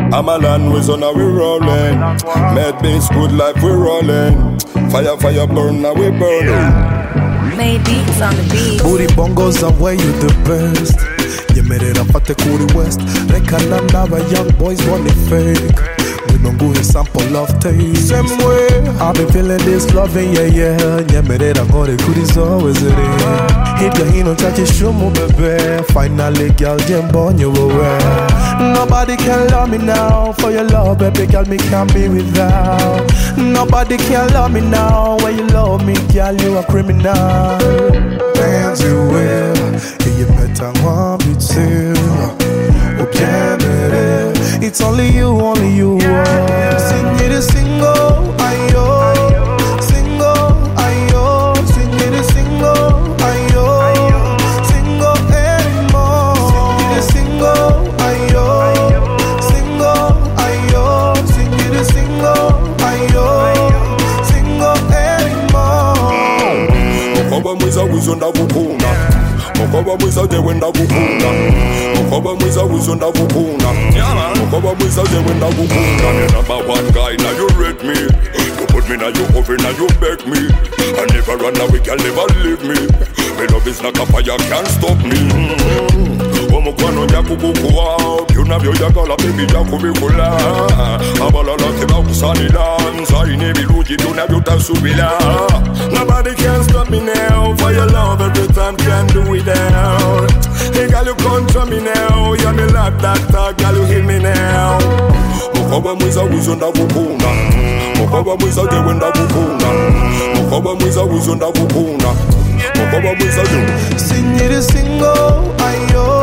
I'm a land with on, now we rolling. Mad bass, good life, we rolling. Fire, fire, burn, now we burning. Made beats on the beat. Booty bongos and way you the best. You made it up at the Kuri West. Rekananda, young boys want it fake. We don't go to sample of taste. Same way, I've been feeling this loving, yeah, yeah. Yeah, made it up on the goodies, always it is. Hit your hand on touch your shoe, baby. Finally, girl, Jim Bon, you aware. Nobody can love me now. For your love, baby, girl, me can't be without. Nobody can love me now. When you love me, girl, you a criminal. Dance you will, and you better want me to. Oh, yeah, baby. It's only you, only you. Sing it a single, ayo. Single, ayo. Sing it a single, ayo. Single anymore. Sing it a single, ayo. Single, ayo. Sing it a single, ayo. Single anymore. Mkoba mwiza wizonda kukuna. Mkoba mwiza jewenda kukuna. Mkoba mwiza wizonda kukuna. Mkoba mwiza jewenda kukuna. The number one guy, now you rate me. You put me now, you oven, now you beg me. I never run away, can never leave me. My love is like a fire, can't stop me. Omukwano njakubukuwa byonna byoyagala baby njakubikola abalala tebakusanira nzalina ebirungi byonna byotasuubira. Nobody can stop me now. For your love every time can't do without. Hey girl, you control me now. You're me like that girl, you hit me now. Mkoba mwiza wizonda kukuna. Mkoba mwiza jewenda kukuna. Mkoba mwiza wizonda kukuna. Mkoba mwiza jewenda. Sing it a single, ayo.